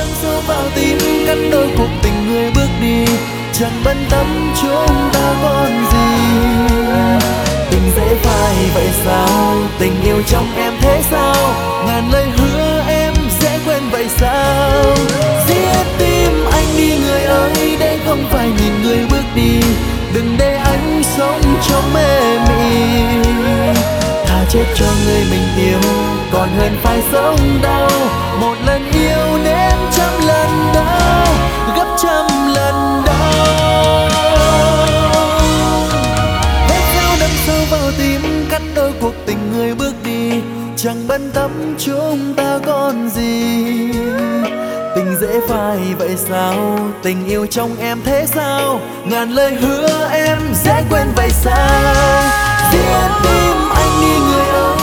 đâm sâu vào tim, cắt đôi cuộc tình người bước đi, chẳng bận tâm chúng ta còn gì. Tình dễ phai vậy sao, tình yêu trong em thế sao, ngàn lời hứa em sẽ quên vậy sao. Giết tim anh đi người ơi, để không phải nhìn người bước đi, đừng để anh sống trong mê mị. Thà chết cho người mình yêu còn hơn phải sống đau, một lần yêu đến trăm lần đau, gấp trăm lần đau. Hết dao đâm sâu vào tim, cắt đôi cuộc tình người bước đi, chẳng bận tâm chúng ta còn gì. Tình dễ phai vậy sao, tình yêu trong em thế sao, ngàn lời hứa em sẽ quên vậy sao. Giết tim anh đi người ơi,